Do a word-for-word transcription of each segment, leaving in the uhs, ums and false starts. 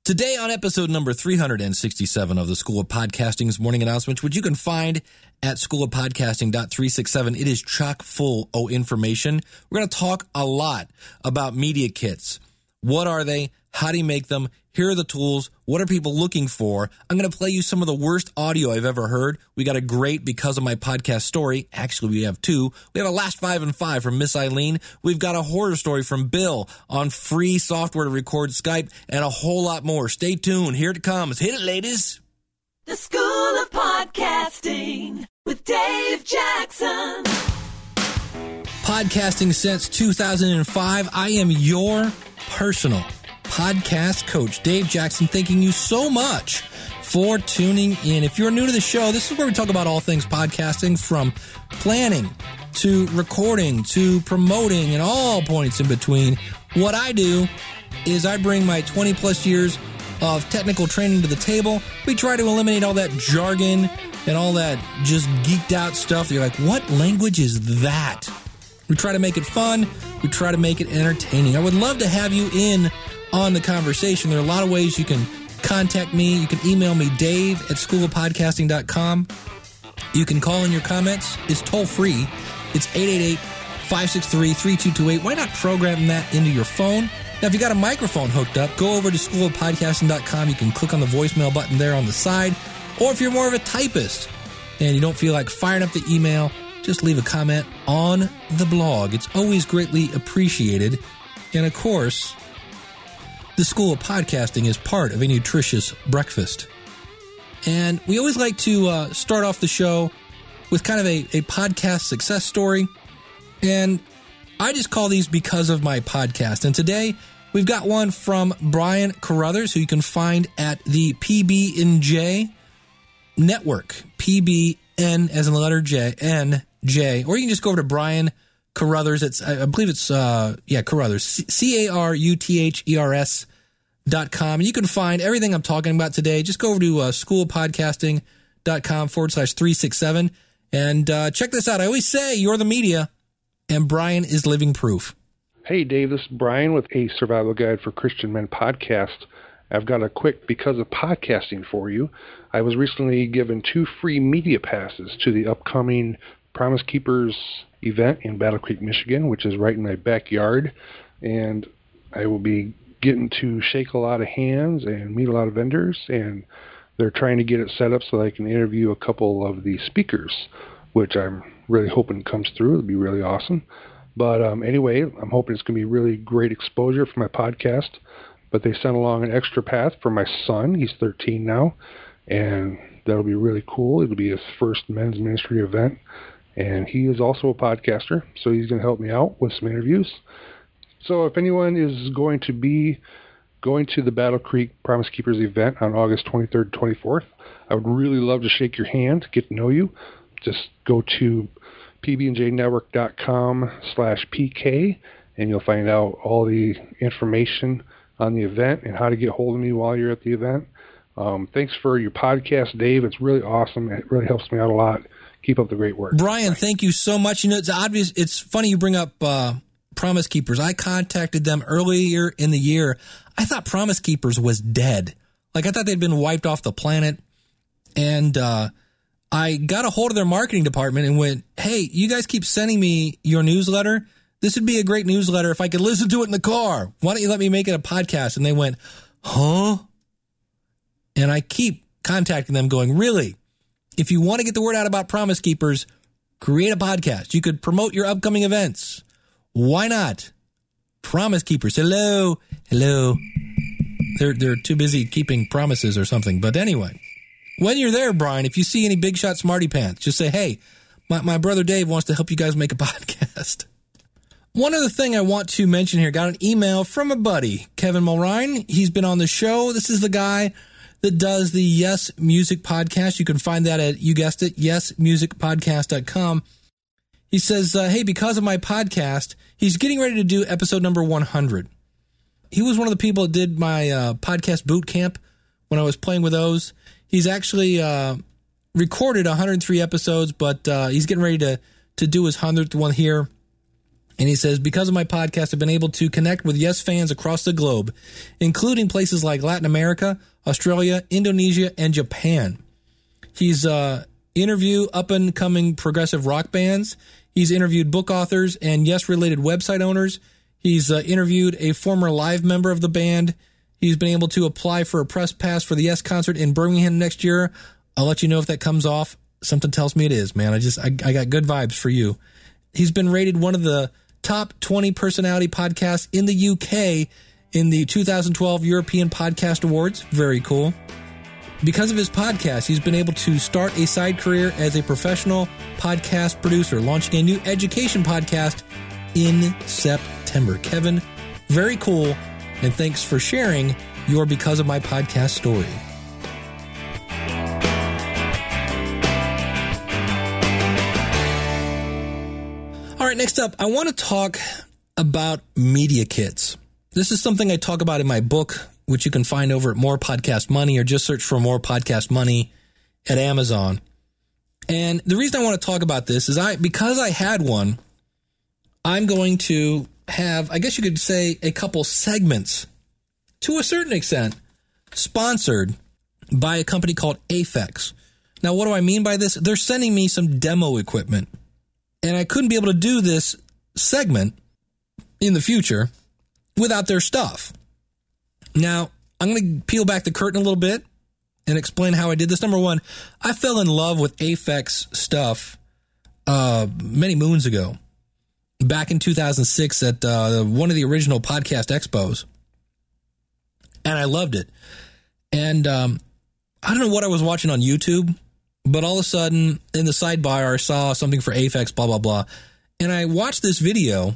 Today on episode number three hundred sixty-seven of the School of Podcasting's morning announcements, which you can find at school of podcasting dot three sixty-seven. It is chock full of information. We're going to talk a lot about media kits. What are they? How do you make them? Here are the tools. What are people looking for? I'm going to play you some of the worst audio I've ever heard. We got a great Because of My Podcast story. Actually, we have two. We have a last five and five from Miss Eileen. We've got a horror story from Bill on free software to record Skype and a whole lot more. Stay tuned. Here it comes. Hit it, ladies. The School of Podcasting with Dave Jackson. Podcasting since two thousand five. I am your personal podcast coach, Dave Jackson, thanking you so much for tuning in. If you're new to the show, this is where we talk about all things podcasting, from planning to recording to promoting and all points in between. What I do is I bring my twenty plus years of technical training to the table. We try to eliminate all that jargon and all that just geeked out stuff. You're like, what language is that? We try to make it fun. We try to make it entertaining. I would love to have you in on the conversation. There are a lot of ways you can contact me. You can email me, Dave at school of podcasting dot com. You can call in your comments. It's toll free. It's eight eight eight, five six three, three two two eight. Why not program that into your phone? Now, if you got a microphone hooked up, go over to school of podcasting dot com. You can click on the voicemail button there on the side. Or if you're more of a typist and you don't feel like firing up the email, just leave a comment on the blog. It's always greatly appreciated. And of course, the School of Podcasting is part of a nutritious breakfast. And we always like to uh, start off the show with kind of a, a podcast success story. And I just call these Because of My Podcast. And today we've got one from Brian Carruthers, who you can find at the P B N J Network. P B N as in the letter J, N J. Or you can just go over to Brian Carruthers. It's, I believe it's, uh, yeah, Carruthers. C A R U T H E R S dot com. And you can find everything I'm talking about today. Just go over to uh, school of podcasting dot com forward slash three sixty-seven and uh, check this out. I always say you're the media, and Brian is living proof. Hey, Dave, this is Brian with a Survival Guide for Christian Men podcast. I've got a quick Because of Podcasting for you. I was recently given two free media passes to the upcoming Promise Keepers event in Battle Creek, Michigan, which is right in my backyard, and I will be getting to shake a lot of hands and meet a lot of vendors, and they're trying to get it set up so that I can interview a couple of the speakers, which I'm really hoping comes through. It'll be really awesome. But um, anyway, I'm hoping it's going to be really great exposure for my podcast. But they sent along an extra pass for my son. He's thirteen now, and that'll be really cool. It'll be his first men's ministry event. And he is also a podcaster, so he's going to help me out with some interviews. So if anyone is going to be going to the Battle Creek Promise Keepers event on August twenty-third and twenty-fourth, I would really love to shake your hand, get to know you. Just go to P B N J network dot com slash P K, and you'll find out all the information on the event and how to get hold of me while you're at the event. Um, thanks for your podcast, Dave. It's really awesome. It really helps me out a lot. Keep up the great work. Brian, Bye. Thank you so much. You know, it's obvious. It's funny you bring up uh, Promise Keepers. I contacted them earlier in the year. I thought Promise Keepers was dead. Like, I thought they'd been wiped off the planet. And uh, I got a hold of their marketing department and went, hey, you guys keep sending me your newsletter. This would be a great newsletter if I could listen to it in the car. Why don't you let me make it a podcast? And they went, huh? And I keep contacting them going, really? If you want to get the word out about Promise Keepers, create a podcast. You could promote your upcoming events. Why not? Promise Keepers. Hello. Hello. They're, they're too busy keeping promises or something. But anyway, when you're there, Brian, if you see any Big Shot Smarty Pants, just say, hey, my, my brother Dave wants to help you guys make a podcast. One other thing I want to mention here, got an email from a buddy, Kevin Mulrine. He's been on the show. This is the guy that does the Yes Music Podcast. You can find that at, you guessed it, yes music podcast dot com. He says, uh, hey, because of my podcast, he's getting ready to do episode number one hundred. He was one of the people that did my uh, podcast boot camp when I was playing with those. He's actually uh, recorded one hundred three episodes, but uh, he's getting ready to, to do his hundredth one here. And he says, because of my podcast, I've been able to connect with Yes fans across the globe, including places like Latin America, Australia, Indonesia, and Japan. He's uh, interviewed up-and-coming progressive rock bands. He's interviewed book authors and Yes-related website owners. He's uh, interviewed a former live member of the band. He's been able to apply for a press pass for the Yes concert in Birmingham next year. I'll let you know if that comes off. Something tells me it is, man. I just I, I got good vibes for you. He's been rated one of the top twenty personality podcasts in the U K in the two thousand twelve European Podcast Awards. Very cool. Because of his podcast, he's been able to start a side career as a professional podcast producer, launching a new education podcast in September. Kevin, very cool, and thanks for sharing your Because of My Podcast story. All right, next up, I want to talk about media kits. This is something I talk about in my book, which you can find over at More Podcast Money, or just search for More Podcast Money at Amazon. And the reason I want to talk about this is I because I had one, I'm going to have, I guess you could say, a couple segments, to a certain extent, sponsored by a company called Aphex. Now, what do I mean by this? They're sending me some demo equipment. And I couldn't be able to do this segment in the future without their stuff. Now, I'm going to peel back the curtain a little bit and explain how I did this. Number one, I fell in love with Aphex stuff uh, many moons ago, back in two thousand six at uh, one of the original podcast expos. And I loved it. And um, I don't know what I was watching on YouTube, but all of a sudden, in the sidebar, I saw something for Aphex, blah, blah, blah. And I watched this video,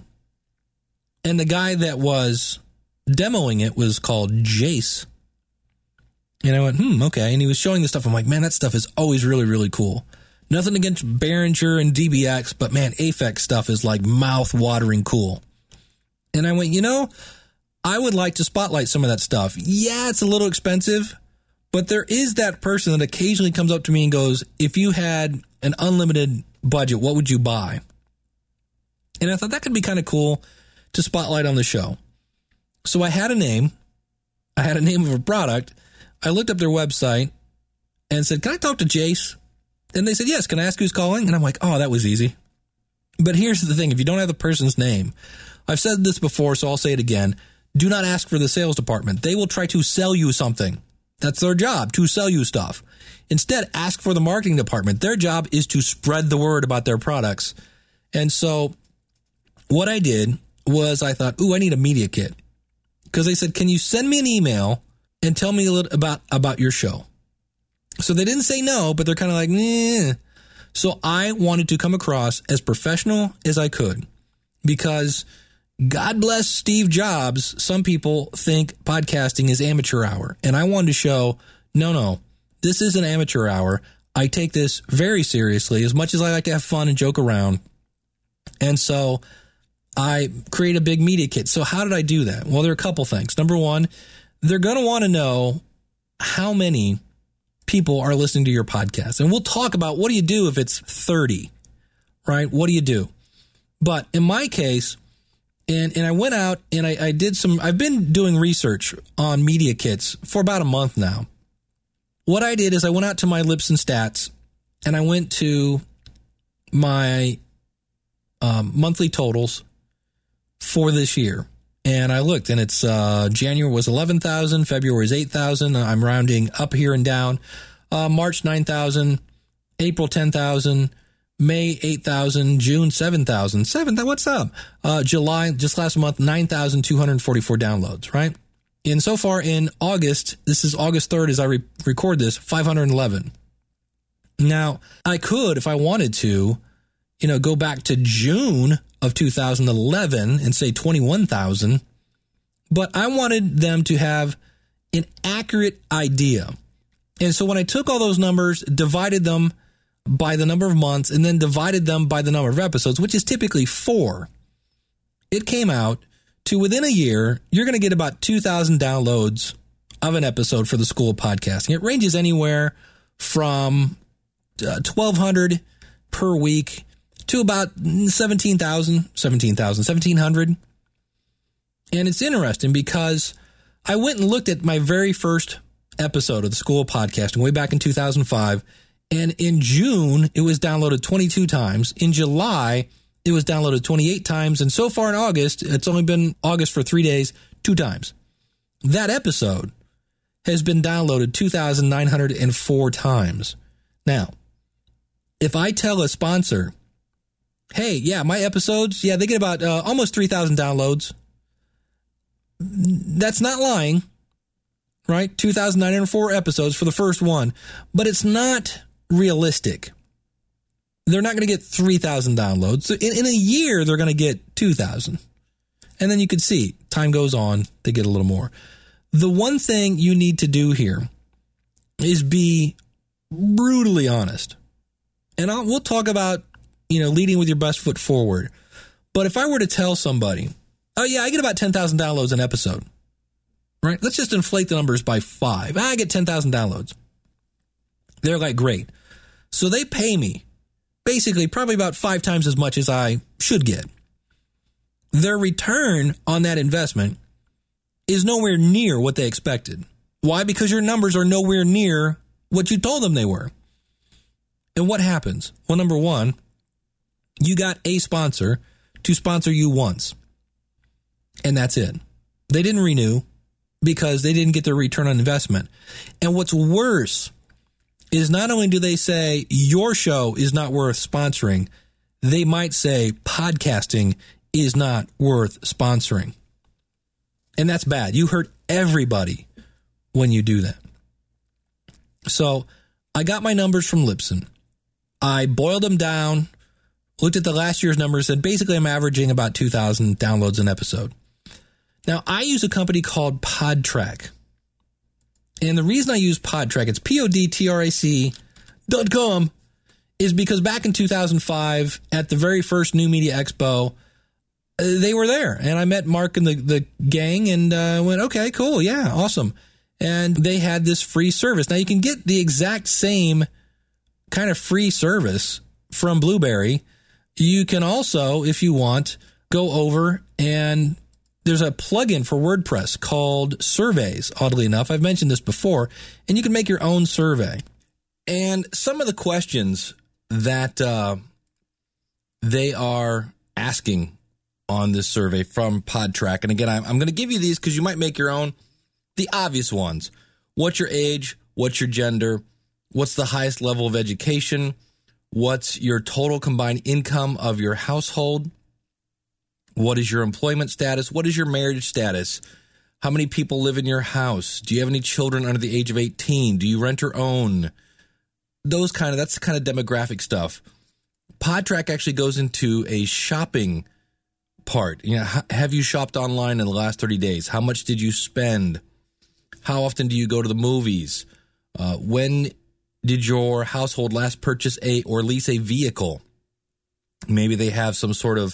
and the guy that was demoing it was called Jace. And I went, hmm, okay. And he was showing this stuff. I'm like, man, that stuff is always really, really cool. Nothing against Behringer and D B X, but man, Aphex stuff is like mouth-watering cool. And I went, you know, I would like to spotlight some of that stuff. Yeah, it's a little expensive, but there is that person that occasionally comes up to me and goes, if you had an unlimited budget, what would you buy? And I thought that could be kind of cool to spotlight on the show. So I had a name. I had a name of a product. I looked up their website and said, can I talk to Jace? And they said, yes. Can I ask who's calling? And I'm like, oh, that was easy. But here's the thing. If you don't have the person's name, I've said this before, so I'll say it again. Do not ask for the sales department. They will try to sell you something. That's their job, to sell you stuff. Instead, ask for the marketing department. Their job is to spread the word about their products. And so what I did was I thought, ooh, I need a media kit. Because they said, can you send me an email and tell me a little about, about your show? So they didn't say no, but they're kind of like, nah. So I wanted to come across as professional as I could, because God bless Steve Jobs, some people think podcasting is amateur hour. And I wanted to show, no, no, this is an amateur hour. I take this very seriously, as much as I like to have fun and joke around. And so I create a big media kit. So how did I do that? Well, there are a couple things. Number one, they're going to want to know how many people are listening to your podcast. And we'll talk about, what do you do if it's thirty, right? What do you do? But in my case, and, and I went out and I, I did some, I've been doing research on media kits for about a month now. What I did is I went out to my Libsyn Stats and I went to my um, monthly totals for this year. And I looked, and it's uh, January was eleven thousand, February is eight thousand. I'm rounding up here and down. Uh, March nine thousand, April ten thousand, May eight thousand, June seven thousand. seven, what's up? Uh, July, just last month, nine thousand two hundred forty-four downloads, right? And so far in August, this is August third as I re- record this, five hundred eleven. Now, I could, if I wanted to, you know, go back to June of two thousand eleven and say twenty-one thousand, but I wanted them to have an accurate idea. And so when I took all those numbers, divided them by the number of months, and then divided them by the number of episodes, which is typically four, it came out to, within a year, you're going to get about two thousand downloads of an episode for the School of Podcasting. It ranges anywhere from uh, twelve hundred per week to about seventeen thousand, seventeen thousand, seventeen hundred. And it's interesting because I went and looked at my very first episode of the School of Podcasting way back in two thousand five. And in June, it was downloaded twenty-two times. In July, it was downloaded twenty-eight times. And so far in August, it's only been August for three days, two times. That episode has been downloaded two thousand nine hundred four times. Now, if I tell a sponsor, hey, yeah, my episodes, yeah, they get about uh, almost three thousand downloads. That's not lying, right? two thousand nine hundred four episodes for the first one, but it's not realistic. They're not going to get three thousand downloads. So in, in a year, they're going to get two thousand. And then you can see, time goes on, they get a little more. The one thing you need to do here is be brutally honest. And I'll, we'll talk about, you know, leading with your best foot forward. But if I were to tell somebody, oh, yeah, I get about ten thousand downloads an episode, right? Let's just inflate the numbers by five. I get ten thousand downloads. They're like, great. So they pay me basically probably about five times as much as I should get. Their return on that investment is nowhere near what they expected. Why? Because your numbers are nowhere near what you told them they were. And what happens? Well, number one, you got a sponsor to sponsor you once. And that's it. They didn't renew because they didn't get their return on investment. And what's worse is not only do they say your show is not worth sponsoring, they might say podcasting is not worth sponsoring. And that's bad. You hurt everybody when you do that. So I got my numbers from Libsyn. I boiled them down, looked at the last year's numbers, and basically I'm averaging about two thousand downloads an episode. Now, I use a company called Podtrac. And the reason I use Podtrac, it's P O D T R A C dot com, is because back in two thousand five, at the very first New Media Expo, they were there. And I met Mark and the, the gang and uh, went, okay, cool, yeah, awesome. And they had this free service. Now, you can get the exact same kind of free service from Blueberry. You can also, if you want, go over and there's a plugin for WordPress called Surveys, oddly enough. I've mentioned this before, and you can make your own survey. And some of the questions that uh, they are asking on this survey from Podtrac, and again, I'm, I'm going to give you these because you might make your own. The obvious ones. What's your age? What's your gender? What's the highest level of education? What's your total combined income of your household? What is your employment status? What is your marriage status? How many people live in your house? Do you have any children under the age of eighteen? Do you rent or own? Those kind of, that's the kind of demographic stuff. Podtrac actually goes into a shopping part. You know, have you shopped online in the last thirty days? How much did you spend? How often do you go to the movies? Uh, when did your household last purchase a or lease a vehicle? Maybe they have some sort of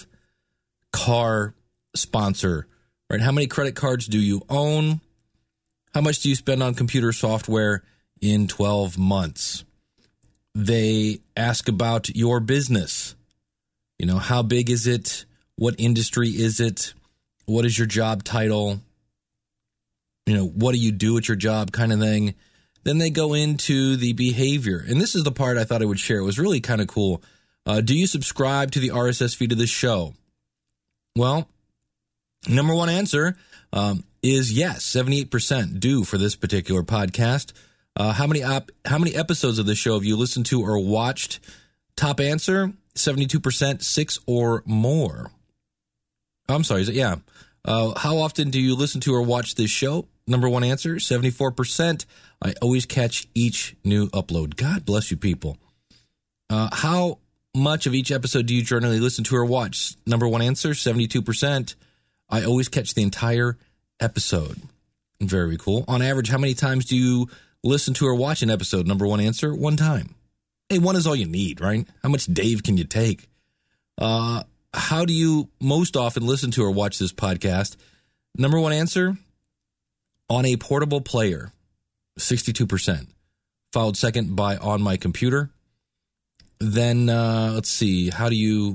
car sponsor, right? How many credit cards do you own? How much do you spend on computer software in twelve months? They ask about your business. You know, how big is it? What industry is it? What is your job title? You know, what do you do at your job kind of thing? Then they go into the behavior. And this is the part I thought I would share. It was really kind of cool. Uh, do you subscribe to the R S S feed of this show? Well, number one answer um, is yes. seventy-eight percent do for this particular podcast. Uh, how many op- how many episodes of this show have you listened to or watched? Top answer, seventy-two percent, six or more. I'm sorry, is it? Yeah. Uh, how often do you listen to or watch this show? Number one answer, seventy-four percent. I always catch each new upload. God bless you people. Uh, how much of each episode do you generally listen to or watch? Number one answer, seventy-two percent. I always catch the entire episode. Very cool. On average, how many times do you listen to or watch an episode? Number one answer, one time. Hey, one is all you need, right? How much Dave can you take? Uh, how do you most often listen to or watch this podcast? Number one answer, on a portable player, sixty-two percent. Followed second by on my computer. then uh, let's see. How do you?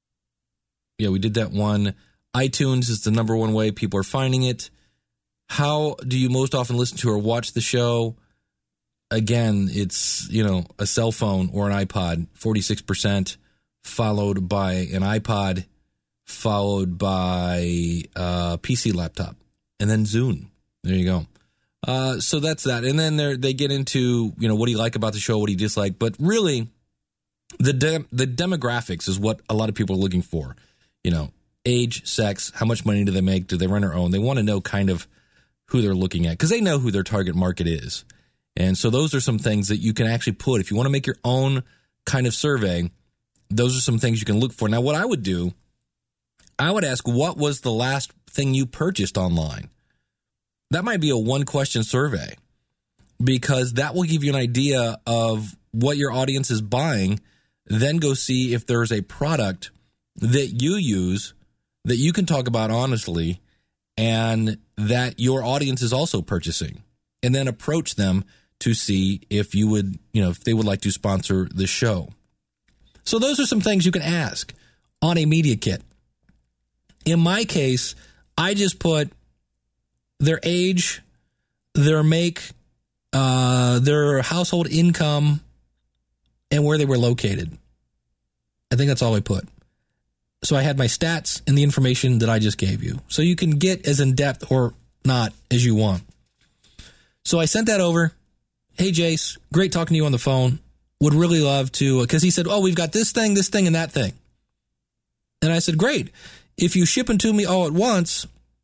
Yeah, we did that one. iTunes is the number one way people are finding it. How do you most often listen to or watch the show? Again, it's, you know, a cell phone or an iPod, forty-six percent, followed by an iPod, followed by a P C laptop, and then Zune. There you go. Uh, so that's that. And then they they get into, you know, what do you like about the show, what do you dislike? But really, the de- the demographics is what a lot of people are looking for. You know, age, sex, how much money do they make? Do they run their own? They want to know kind of who they're looking at because they know who their target market is. And so those are some things that you can actually put. If you want to make your own kind of survey, those are some things you can look for. Now, what I would do, I would ask, what was the last thing you purchased online? That might be a one-question survey because that will give you an idea of what your audience is buying. Then go see if there's a product that you use that you can talk about honestly and that your audience is also purchasing. And then approach them to see if you would, you know, if they would like to sponsor the show. So those are some things you can ask on a media kit. In my case, I just put their age, their make, uh, their household income, and where they were located. I think that's all I put. So I had my stats and the information that I just gave you. So you can get as in-depth or not as you want. So I sent that over. Hey, Jace, great talking to you on the phone. Would really love to, because he said, oh, we've got this thing, this thing, and that thing. And I said, great. If you ship them to me all at once,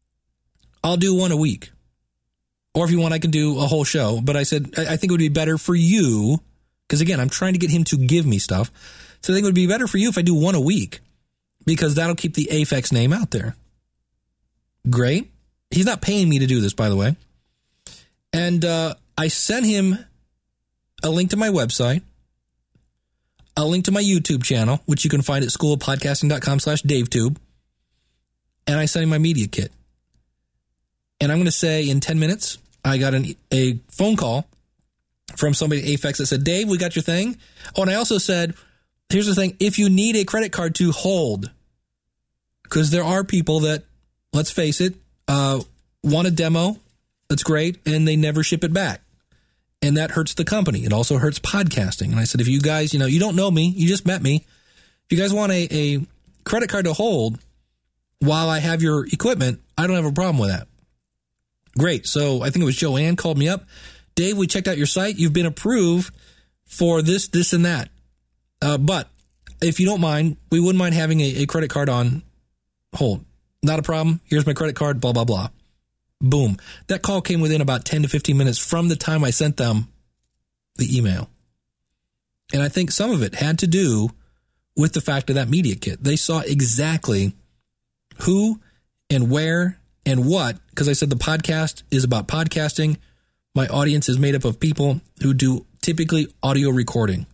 I'll do one a week. Or if you want, I can do a whole show. But I said, I think it would be better for you, because again, I'm trying to get him to give me stuff. So I think it would be better for you if I do one a week, because that'll keep the Aphex name out there. Great. He's not paying me to do this, by the way. And uh, I sent him a link to my website, a link to my YouTube channel, which you can find at schoolofpodcasting.com slash DaveTube. And I sent him my media kit. And I'm going to say in ten minutes, I got an, a phone call from somebody at Aphex that said, Dave, we got your thing. Oh, and I also said, here's the thing. If you need a credit card to hold, because there are people that, let's face it, uh, want a demo. That's great. And they never ship it back. And that hurts the company. It also hurts podcasting. And I said, if you guys, you know, you don't know me, you just met me. If you guys want a, a credit card to hold while I have your equipment, I don't have a problem with that. Great. So I think it was Joanne called me up. Dave, we checked out your site. You've been approved for this, this, and that. Uh, but if you don't mind, we wouldn't mind having a, a credit card on hold. Not a problem. Here's my credit card, blah, blah, blah. Boom. That call came within about ten to fifteen minutes from the time I sent them the email. And I think some of it had to do with the fact of that media kit. They saw exactly who and where and what, because I said the podcast is about podcasting. My audience is made up of people who do typically audio recording.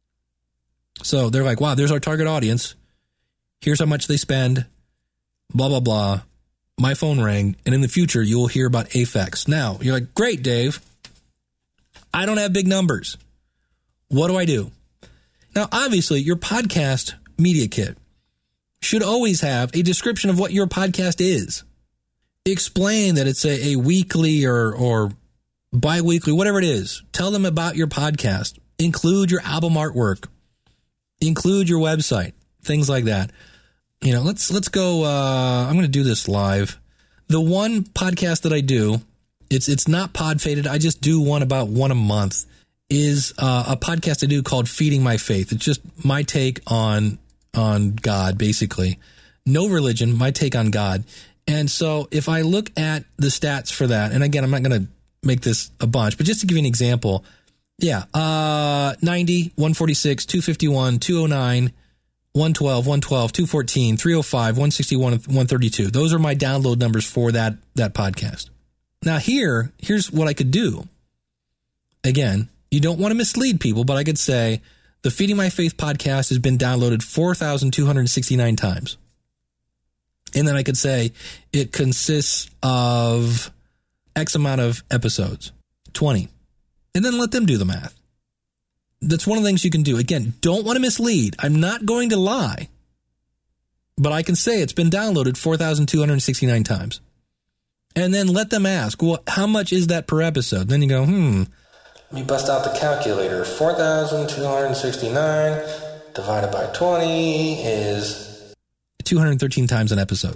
So they're like, wow, there's our target audience. Here's how much they spend, blah, blah, blah. My phone rang, and in the future, you'll hear about Aphex. Now, you're like, great, Dave. I don't have big numbers. What do I do? Now, obviously, your podcast media kit should always have a description of what your podcast is. Explain that it's a, a weekly or, or bi-weekly, whatever it is. Tell them about your podcast. Include your album artwork. Include your website. Things like that. You know, let's let's go. Uh, I'm going to do this live. The one podcast that I do, it's it's not pod faded. I just do one about one a month. Is uh, a podcast I do called Feeding My Faith. It's just my take on on God, basically. No religion, my take on God. And so if I look at the stats for that, and again, I'm not going to make this a bunch, but just to give you an example, yeah, uh, ninety, one forty-six, two fifty-one, two oh nine. one twelve, one twelve, two fourteen, three oh five, one sixty-one, one thirty-two. Those are my download numbers for that, that podcast. Now here, here's what I could do. Again, you don't want to mislead people, but I could say the Feeding My Faith podcast has been downloaded four thousand two hundred sixty-nine times. And then I could say it consists of X amount of episodes, twenty. And then let them do the math. That's one of the things you can do. Again, don't want to mislead. I'm not going to lie, but I can say it's been downloaded four thousand two hundred sixty-nine times. And then let them ask, well, how much is that per episode? Then you go, hmm. Let me bust out the calculator. four thousand two hundred sixty-nine divided by twenty is two hundred thirteen times an episode.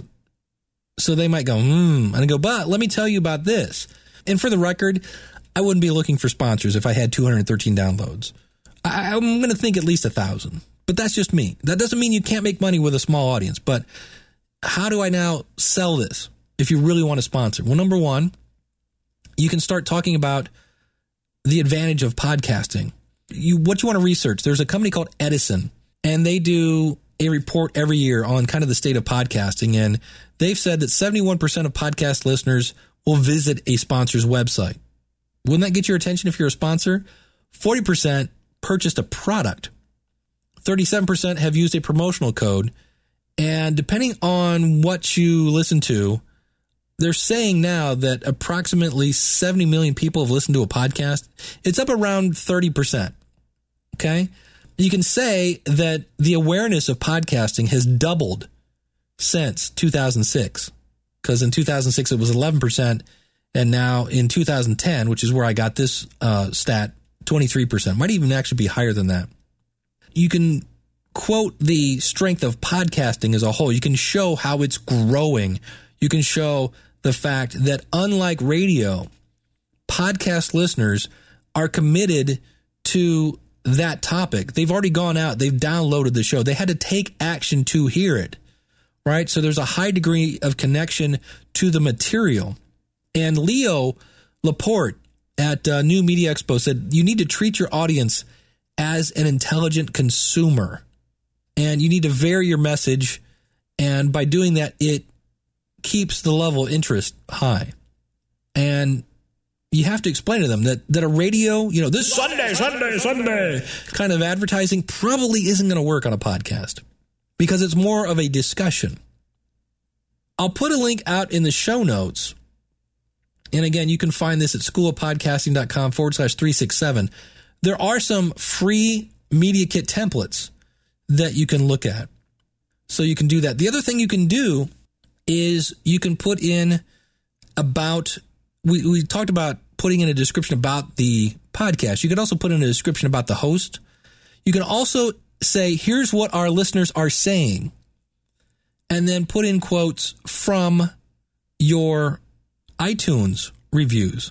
So they might go, hmm. And I go, but let me tell you about this. And for the record, I wouldn't be looking for sponsors if I had two hundred thirteen downloads. I, I'm going to think at least a thousand. But that's just me. That doesn't mean you can't make money with a small audience. But how do I now sell this if you really want to sponsor? Well, number one, you can start talking about the advantage of podcasting. You, what you want to research, there's a company called Edison, and they do a report every year on kind of the state of podcasting. And they've said that seventy-one percent of podcast listeners will visit a sponsor's website. Wouldn't that get your attention if you're a sponsor? forty percent purchased a product. thirty-seven percent have used a promotional code. And depending on what you listen to, they're saying now that approximately seventy million people have listened to a podcast. It's up around thirty percent. Okay? You can say that the awareness of podcasting has doubled since two thousand six. Because in two thousand six, it was eleven percent. And now in two thousand ten, which is where I got this uh, stat, twenty-three percent. Might even actually be higher than that. You can quote the strength of podcasting as a whole. You can show how it's growing. You can show the fact that unlike radio, podcast listeners are committed to that topic. They've already gone out. They've downloaded the show. They had to take action to hear it, right? So there's a high degree of connection to the material. And Leo Laporte at uh, New Media Expo said, you need to treat your audience as an intelligent consumer. And you need to vary your message. And by doing that, it keeps the level of interest high. And you have to explain to them that, that a radio, you know, this Sunday, Sunday, Sunday kind of advertising probably isn't going to work on a podcast because it's more of a discussion. I'll put a link out in the show notes. And again, you can find this at schoolofpodcasting.com forward slash 367. There are some free Media Kit templates that you can look at. So you can do that. The other thing you can do is you can put in about, we, we talked about putting in a description about the podcast. You can also put in a description about the host. You can also say, here's what our listeners are saying, and then put in quotes from your iTunes reviews.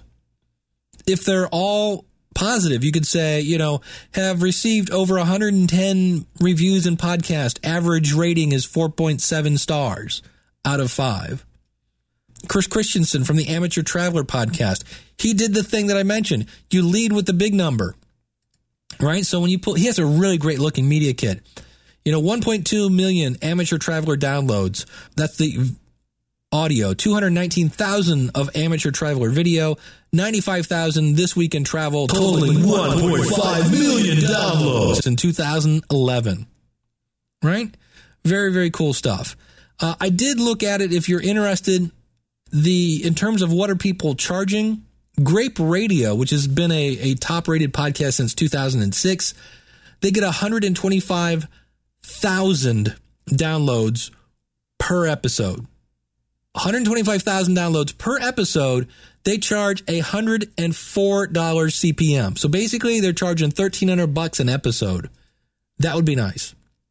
If they're all positive, you could say, you know, have received over one hundred ten reviews in podcast. Average rating is four point seven stars out of five. Chris Christensen from the Amateur Traveler podcast, he did the thing that I mentioned. You lead with the big number, right? So when you pull, he has a really great looking media kit. You know, one point two million Amateur Traveler downloads. That's the audio. two hundred nineteen thousand of Amateur Traveler video. ninety-five thousand This Week in Travel, totaling one point five million downloads in two thousand eleven. Right? Very, very cool stuff. Uh, I did look at it if you're interested. The in terms of what are people charging, Grape Radio, which has been a, a top-rated podcast since two thousand six, they get one hundred twenty-five thousand downloads per episode. one hundred twenty-five thousand downloads per episode. They charge one hundred four dollars C P M. So basically, they're charging thirteen hundred bucks an episode. That would be nice.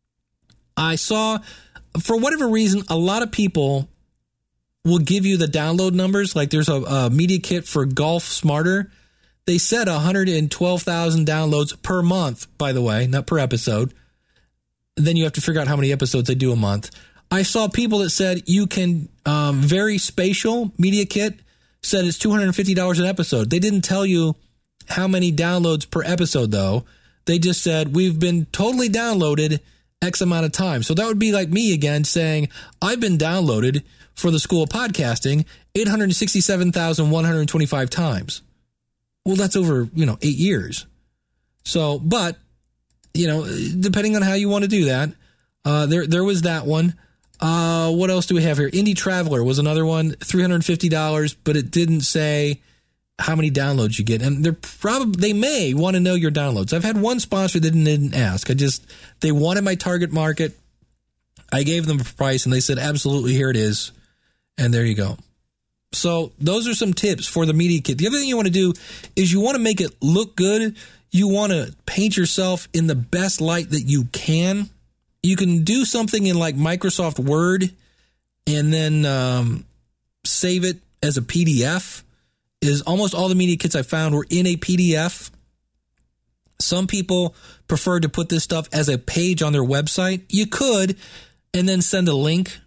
I saw, for whatever reason, a lot of people will give you the download numbers. Like there's a, a media kit for Golf Smarter. They said one hundred twelve thousand downloads per month, by the way, not per episode. Then you have to figure out how many episodes they do a month. I saw people that said you can, um, Very Spatial Media Kit said it's two hundred fifty dollars an episode. They didn't tell you how many downloads per episode, though. They just said, we've been totally downloaded X amount of time. So that would be like me again saying, I've been downloaded for the School of Podcasting eight hundred sixty-seven thousand one hundred twenty-five times. Well, that's over, you know, eight years. So, but, you know, depending on how you want to do that, uh, there, there was that one. Uh, what else do we have here? Indie Traveler was another one, three hundred fifty dollars, but it didn't say how many downloads you get. And they're probably, they may want to know your downloads. I've had one sponsor that didn't, didn't ask. I just, they wanted my target market. I gave them a price and they said, absolutely, here it is. And there you go. So those are some tips for the Media Kit. The other thing you want to do is you want to make it look good. You want to paint yourself in the best light that you can. You can do something in like Microsoft Word and then um, save it as a P D F. Is almost all the Media Kits I found were in a P D F. Some people prefer to put this stuff as a page on their website. You could, and then send a link.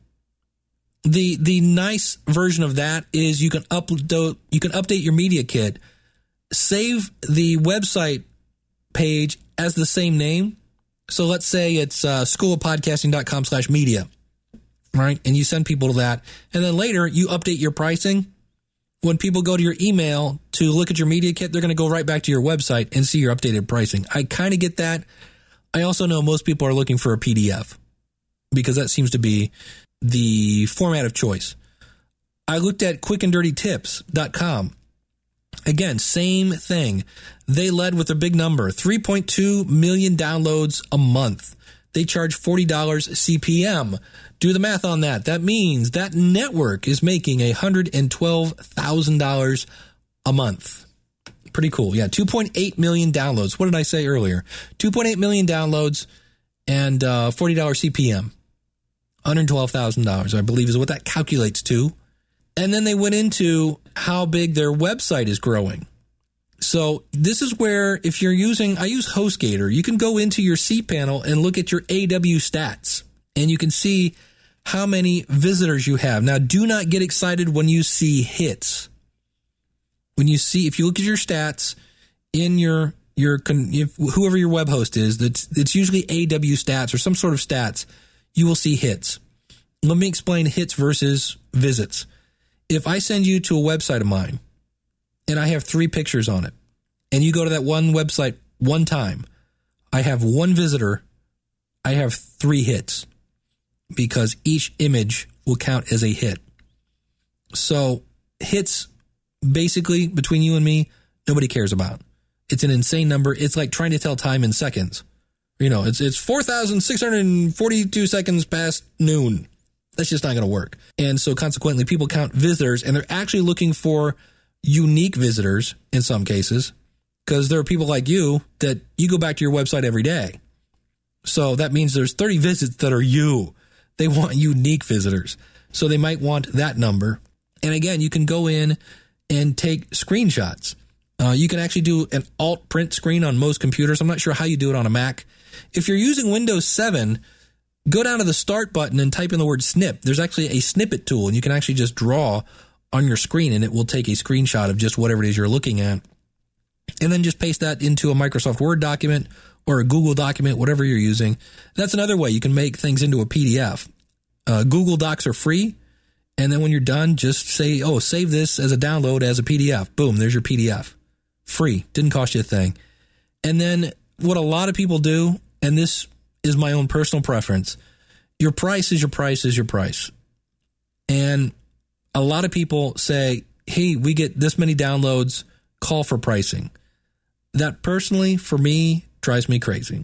The the nice version of that is you can upload, you can update your Media Kit, save the website page as the same name. So let's say it's uh, schoolofpodcasting.com slash media, right? And you send people to that. And then later you update your pricing. When people go to your email to look at your Media Kit, they're going to go right back to your website and see your updated pricing. I kind of get that. I also know most people are looking for a P D F because that seems to be the format of choice. I looked at quick and dirty tips dot com. Again, same thing. They led with a big number, three point two million downloads a month. They charge forty dollars C P M. Do the math on that. That means that network is making one hundred twelve thousand dollars a month. Pretty cool. Yeah, two point eight million downloads. What did I say earlier? two point eight million downloads and uh, forty dollars C P M. one hundred twelve thousand dollars, I believe, is what that calculates to. And then they went into how big their website is growing. So this is where, if you're using, I use HostGator, you can go into your cPanel and look at your A W stats, and you can see how many visitors you have. Now, do not get excited when you see hits. When you see, if you look at your stats in your, your if, whoever your web host is, that's it's usually A W stats or some sort of stats, you will see hits. Let me explain hits versus visits. If I send you to a website of mine and I have three pictures on it, and you go to that one website one time, I have one visitor, I have three hits, because each image will count as a hit. So hits, basically, between you and me, nobody cares about. It's an insane number. It's like trying to tell time in seconds. You know, it's it's four thousand six hundred forty-two seconds past noon. That's just not going to work. And so consequently, people count visitors, and they're actually looking for unique visitors in some cases, because there are people like you that you go back to your website every day. So that means there's thirty visits that are you. They want unique visitors. So they might want that number. And again, you can go in and take screenshots. Uh, you can actually do an alt print screen on most computers. I'm not sure how you do it on a Mac. If you're using Windows seven, go down to the start button and type in the word snip. There's actually a snippet tool, and you can actually just draw on your screen, and it will take a screenshot of just whatever it is you're looking at. And then just paste that into a Microsoft Word document or a Google document, whatever you're using. That's another way you can make things into a P D F. Uh, Google Docs are free. And then when you're done, just say, oh, save this as a download as a P D F. Boom, there's your P D F. Free. Didn't cost you a thing. And then what a lot of people do, and this is my own personal preference, your price is your price is your price. And a lot of people say, hey, we get this many downloads, call for pricing. That personally, for me, drives me crazy.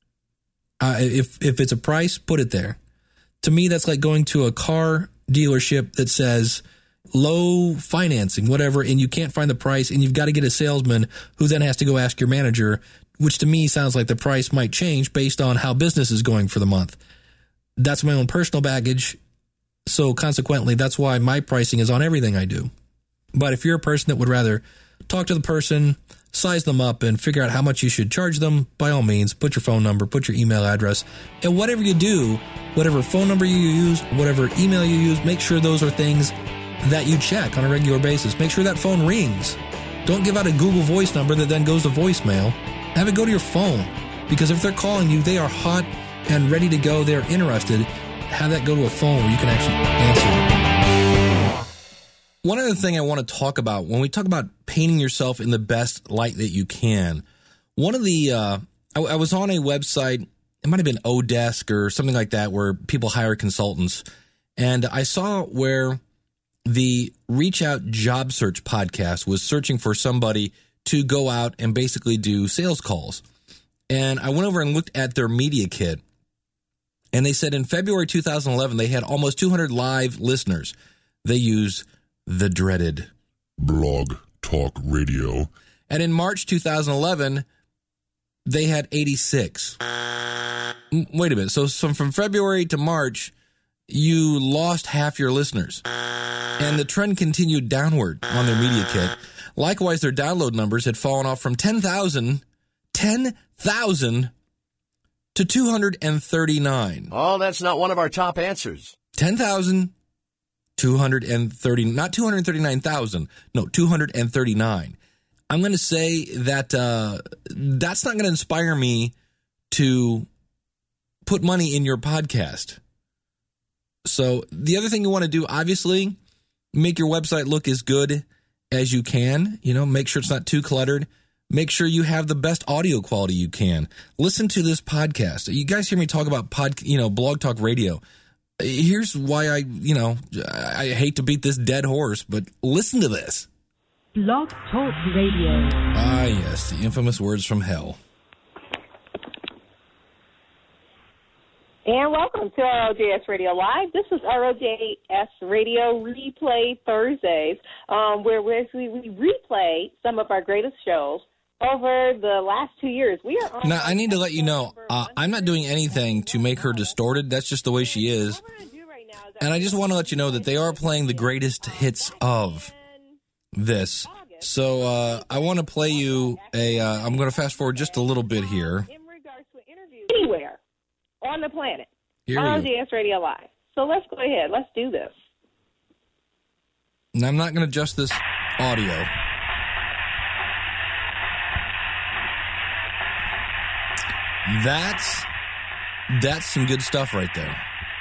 Uh, if if it's a price, put it there. To me, that's like going to a car dealership that says low financing, whatever, and you can't find the price, and you've got to get a salesman who then has to go ask your manager, which to me sounds like the price might change based on how business is going for the month. That's my own personal baggage. So consequently, that's why my pricing is on everything I do. But if you're a person that would rather talk to the person, size them up, and figure out how much you should charge them, by all means, put your phone number, put your email address, and whatever you do, whatever phone number you use, whatever email you use, make sure those are things that you check on a regular basis. Make sure that phone rings. Don't give out a Google Voice number that then goes to voicemail. Have it go to your phone, because if they're calling you, they are hot and ready to go. They're interested. Have that go to a phone where you can actually answer. One other thing I want to talk about, when we talk about painting yourself in the best light that you can, one of the, uh, I, I was on a website, it might have been Odesk or something like that, where people hire consultants. And I saw where the Reach Out Job Search podcast was searching for somebody to go out and basically do sales calls. And I went over and looked at their media kit. And they said in February two thousand eleven, they had almost two hundred live listeners. They use the dreaded Blog Talk Radio. And in March two thousand eleven, they had eighty-six. Wait a minute. So, so from February to March, you lost half your listeners. And the trend continued downward on their media kit. Likewise, their download numbers had fallen off from ten thousand, ten thousand to two hundred thirty-nine. Oh, that's not one of our top answers. ten thousand, two hundred thirty, not two hundred thirty-nine thousand, no, two hundred thirty-nine. I'm going to say that uh, that's not going to inspire me to put money in your podcast. So the other thing you want to do, obviously, make your website look as good as you can. You know, make sure it's not too cluttered. Make sure you have the best audio quality you can. Listen to this podcast. You guys hear me talk about pod, you know, Blog Talk Radio. Here's why I, you know, I hate to beat this dead horse, but listen to this. Blog Talk Radio. Ah, yes, the infamous words from hell. And welcome to R O J S Radio Live. This is R O J S Radio Replay Thursdays, um, where we, we replay some of our greatest shows over the last two years. We are on now, I need to let you know, uh, I'm not doing anything to make her distorted. That's just the way she is. And I just want to let you know that they are playing the greatest hits of this. So uh, I want to play you a, uh, I'm going to fast forward just a little bit here. In regards to interviews anywhere on the planet, Here we R O go. J S Radio Live. So let's go ahead. Let's do this. Now, I'm not going to adjust this audio. That's, that's some good stuff right there.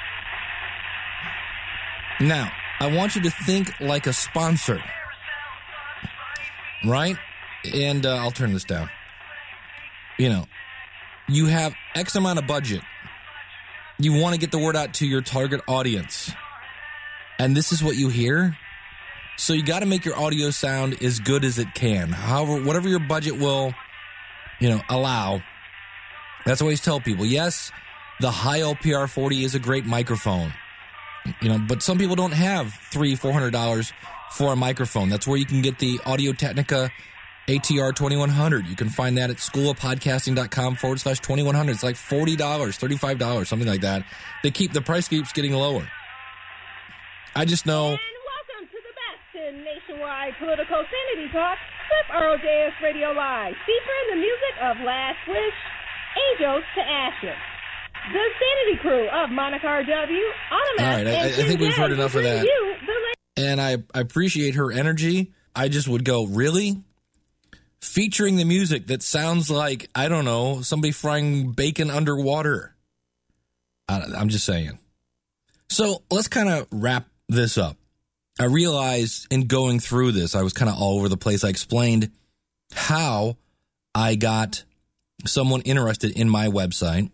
Now, I want you to think like a sponsor. Right? And uh, I'll turn this down. You know, you have X amount of budget. You want to get the word out to your target audience. And this is what you hear. So you got to make your audio sound as good as it can. However, whatever your budget will, you know, allow. That's what I always tell people. Yes, the Hi L P R forty is a great microphone. You know, but some people don't have three, four hundred dollars for a microphone. That's where you can get the Audio Technica A T R twenty-one hundred. You can find that at schoolofpodcasting.com forward slash twenty-one hundred. It's like forty dollars, thirty-five dollars, something like that. They keep, the price keeps getting lower. I just know. And welcome to the best in nationwide political sanity talk with R O J S Radio Live, featuring the music of Last Wish, Angels to Ashes. The Sanity Crew of Monica R W, Automatic. All right, I, I think we've heard enough of that. You, the And I, I appreciate her energy. I just would go, really? Featuring the music that sounds like, I don't know, somebody frying bacon underwater. I, I'm just saying. So let's kind of wrap this up. I realized in going through this, I was kind of all over the place. I explained how I got someone interested in my website.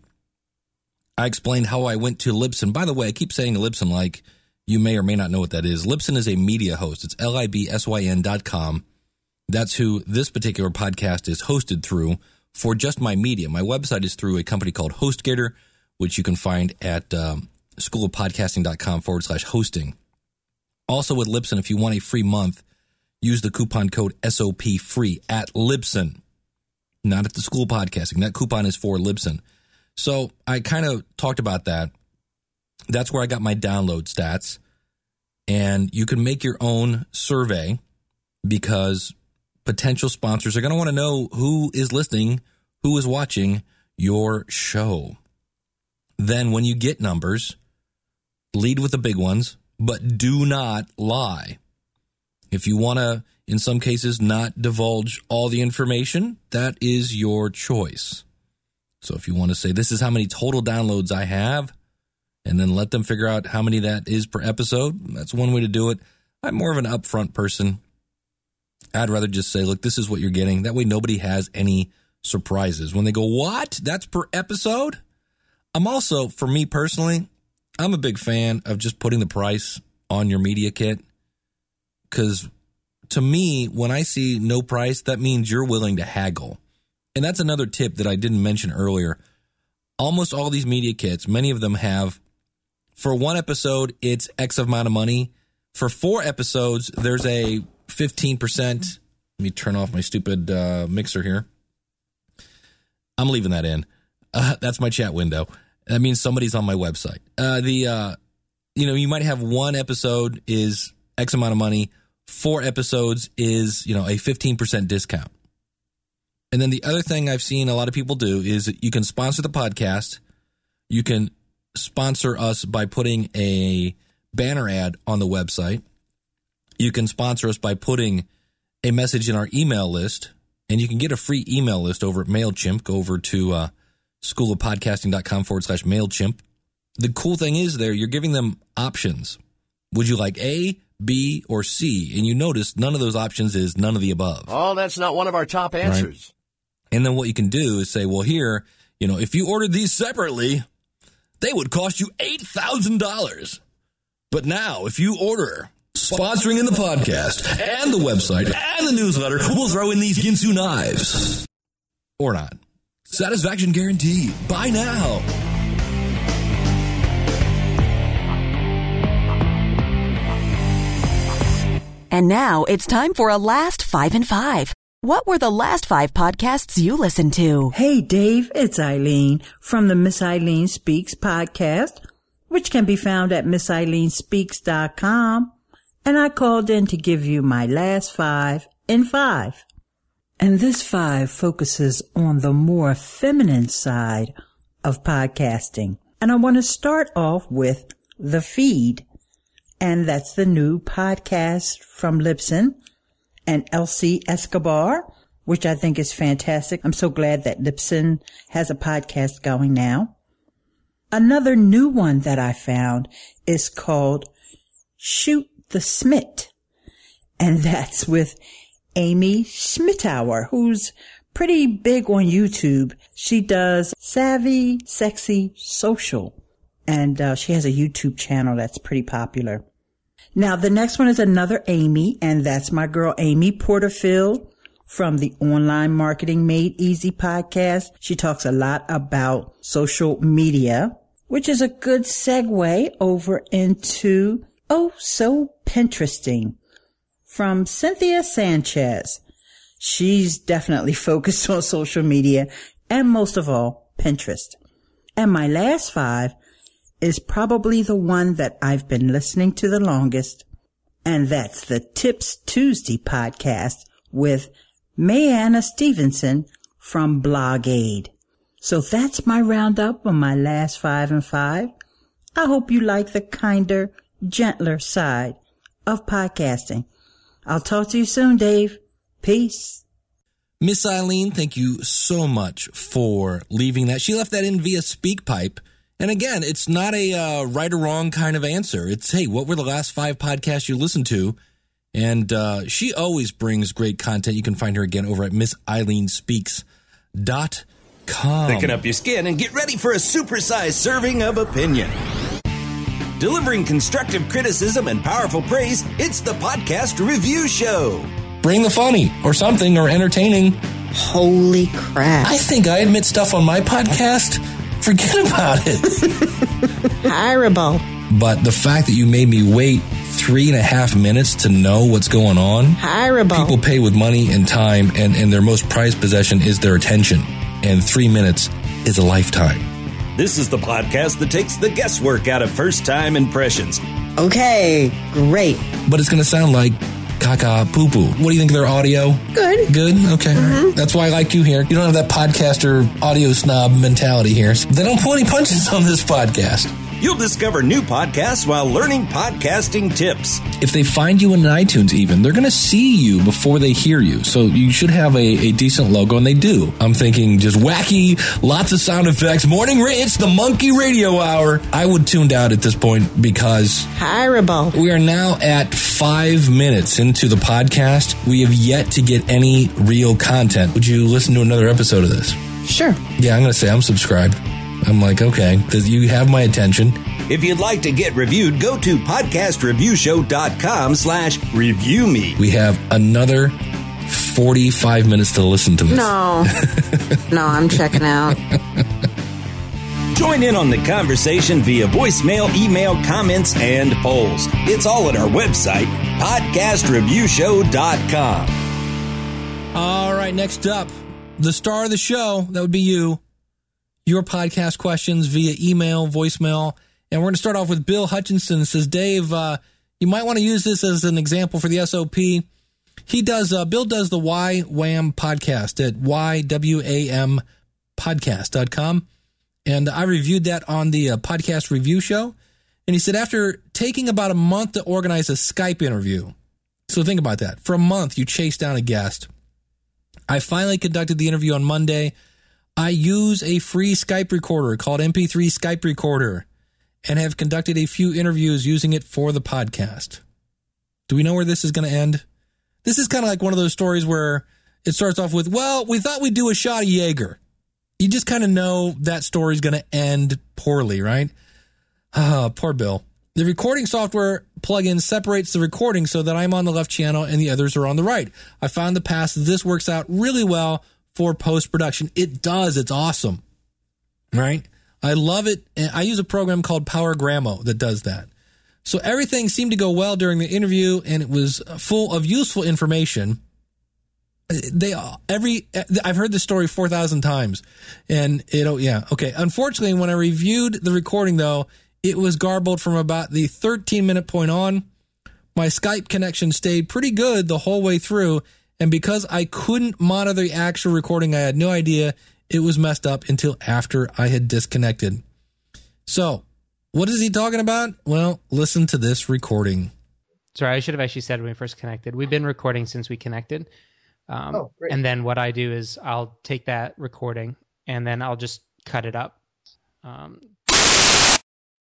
I explained how I went to Libsyn. By the way, I keep saying Libsyn like you may or may not know what that is. Libsyn is a media host. It's L I B S Y N dot com. That's who this particular podcast is hosted through for just my media. My website is through a company called HostGator, which you can find at um, schoolofpodcasting.com forward slash hosting. Also with Libsyn, if you want a free month, use the coupon code S O P free at Libsyn, not at the School of Podcasting. That coupon is for Libsyn. So I kind of talked about that. That's where I got my download stats. And you can make your own survey because potential sponsors are going to want to know who is listening, who is watching your show. Then when you get numbers, lead with the big ones, but do not lie. If you want to, in some cases, not divulge all the information, that is your choice. So if you want to say, this is how many total downloads I have, and then let them figure out how many that is per episode, that's one way to do it. I'm more of an upfront person. I'd rather just say, look, this is what you're getting. That way nobody has any surprises. When they go, what? That's per episode? I'm also, for me personally, I'm a big fan of just putting the price on your media kit. because to me, when I see no price, that means you're willing to haggle. And that's another tip that I didn't mention earlier. Almost all these media kits, many of them have, for one episode, it's X amount of money. For four episodes, there's a fifteen percent. Let me turn off my stupid uh, mixer here. I'm leaving that in. Uh, that's my chat window. That means somebody's on my website. Uh, the, uh, you know, you might have one episode is X amount of money. Four episodes is, you know, a fifteen percent discount. And then the other thing I've seen a lot of people do is that you can sponsor the podcast. You can sponsor us by putting a banner ad on the website. You can sponsor us by putting a message in our email list. And you can get a free email list over at MailChimp. Go over to uh, schoolofpodcasting.com forward slash MailChimp. The cool thing is there, you're giving them options. Would you like A, B, or C? And you notice none of those options is none of the above. Oh, that's not one of our top answers. Right? And then what you can do is say, well, here, you know, if you ordered these separately, they would cost you eight thousand dollars. But now, if you order sponsoring in the podcast and the website and the newsletter, we'll throw in these Ginsu knives. Or not. Satisfaction guaranteed. Buy now. And now it's time for a last five and five. What were the last five podcasts you listened to? Hey, Dave, it's Eileen from the Miss Eileen Speaks podcast, which can be found at miss eileen speaks dot com. And I called in to give you my last five in five. And this five focuses on the more feminine side of podcasting. And I want to start off with The Feed. And that's the new podcast from Libsyn and Elsie Escobar, which I think is fantastic. I'm so glad that Libsyn has a podcast going now. Another new one that I found is called Shoot the Smit. And that's with Amy Schmittauer, who's pretty big on YouTube. She does Savvy Sexy Social. And uh, she has a YouTube channel that's pretty popular. Now, the next one is another Amy, and that's my girl Amy Porterfield from the Online Marketing Made Easy podcast. She talks a lot about social media, which is a good segue over into Oh So Pinteresting from Cynthia Sanchez. She's definitely focused on social media and most of all, Pinterest. And my last five is probably the one that I've been listening to the longest, and that's the Tips Tuesday podcast with Mayanna Stevenson from Blogade. So that's my roundup on my last five and five. I hope you like the kinder, gentler side of podcasting. I'll talk to you soon, Dave. Peace. Miss Eileen, thank you so much for leaving that. She left that in via SpeakPipe. And again, it's not a uh, right or wrong kind of answer. It's, hey, what were the last five podcasts you listened to? And uh, she always brings great content. You can find her again over at miss eileen speaks dot com. Thicken up your skin and get ready for a supersized serving of opinion. Delivering constructive criticism and powerful praise, it's the Podcast Review Show. Bring the funny or something or entertaining. Holy crap. I think I admit stuff on my podcast. Forget about it. Horrible. But the fact that you made me wait three and a half minutes to know what's going on. Horrible. People pay with money and time, and, and their most prized possession is their attention. And three minutes is a lifetime. This is the podcast that takes the guesswork out of first-time impressions. Okay, great. But it's going to sound like caca poo-poo. What do you think of their audio? Good. Good? Okay. Mm-hmm. Right. That's why I like you here. You don't have that podcaster audio snob mentality here. They don't pull any punches on this podcast. You'll discover new podcasts while learning podcasting tips. If they find you in iTunes even, they're going to see you before they hear you. So you should have a, a decent logo, and they do. I'm thinking just wacky, lots of sound effects. Morning, ra- it's the Monkey Radio Hour. I would tune out at this point because... Horrible. We are now at five minutes into the podcast. We have yet to get any real content. Would you listen to another episode of this? Sure. Yeah, I'm going to say I'm subscribed. I'm like, okay, you have my attention. If you'd like to get reviewed, go to podcastreviewshow.com slash review me. We have another forty-five minutes to listen to this. No. No, I'm checking out. Join in on the conversation via voicemail, email, comments, and polls. It's all at our website, podcast review show dot com. All right, next up, the star of the show, that would be you. Your podcast questions via email, voicemail. And we're going to start off with Bill Hutchinson. It says, Dave, uh, you might want to use this as an example for the S O P. He does, uh, Bill does the Y WAM podcast at Y W A M podcast dot com. And I reviewed that on the uh, podcast review show. And he said, after taking about a month to organize a Skype interview, so think about that. For a month, you chase down a guest. I finally conducted the interview on Monday. I use a free Skype recorder called M P three Skype Recorder and have conducted a few interviews using it for the podcast. Do we know where this is going to end? This is kind of like one of those stories where it starts off with, well, we thought we'd do a shot of Jaeger. You just kind of know that story's going to end poorly, right? Ah, poor Bill. The recording software plugin separates the recording so that I'm on the left channel and the others are on the right. I found the past that this works out really well for post-production. It does. It's awesome, right? I love it. And I use a program called PowerGrammo that does that. So everything seemed to go well during the interview, and it was full of useful information. They every I've heard this story four thousand times, and it yeah okay. Unfortunately, when I reviewed the recording, though, it was garbled from about the thirteen minute point on. My Skype connection stayed pretty good the whole way through, and because I couldn't monitor the actual recording, I had no idea it was messed up until after I had disconnected. So, what is he talking about? Well, listen to this recording. Sorry, I should have actually said when we first connected. We've been recording since we connected. Um, oh, great. And then what I do is I'll take that recording and then I'll just cut it up. Um, Ah,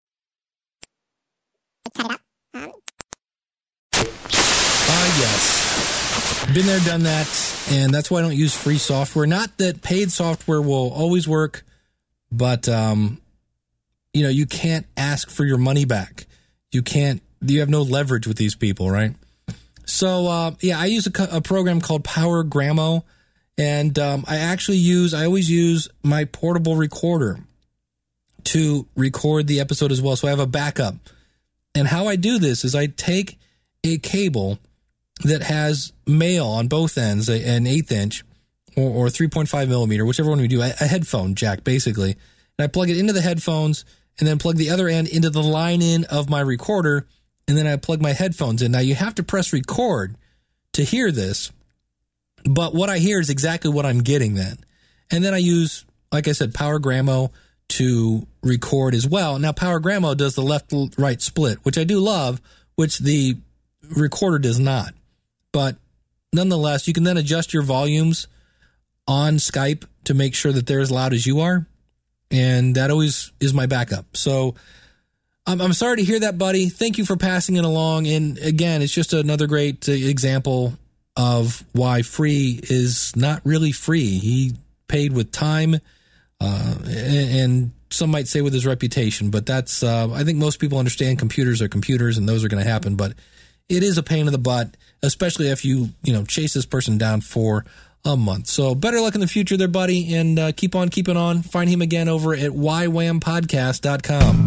yes. Been there, done that. And that's why I don't use free software. Not that paid software will always work, but, um, you know, you can't ask for your money back. You can't, you have no leverage with these people, right? So, uh, yeah, I use a, a program called PowerGrammo, and um, I actually use, I always use my portable recorder to record the episode as well, so I have a backup. And how I do this is I take a cable that has male on both ends, an eighth inch or, or three point five millimeter, whichever one we do, a, a headphone jack, basically. And I plug it into the headphones and then plug the other end into the line in of my recorder, and then I plug my headphones in. Now, you have to press record to hear this, but what I hear is exactly what I'm getting then. And then I use, like I said, PowerGrammo to record as well. Now, PowerGrammo does the left-right split, which I do love, which the recorder does not. But nonetheless, you can then adjust your volumes on Skype to make sure that they're as loud as you are, and that always is my backup. So I'm, I'm sorry to hear that, buddy. Thank you for passing it along. And again, it's just another great example of why free is not really free. He paid with time, uh, and, and some might say with his reputation, but that's, uh, I think most people understand computers are computers and those are going to happen, but it is a pain in the butt, especially if you, you know, chase this person down for a month. So better luck in the future there, buddy, and uh, keep on keeping on. Find him again over at Y WAM podcast dot com.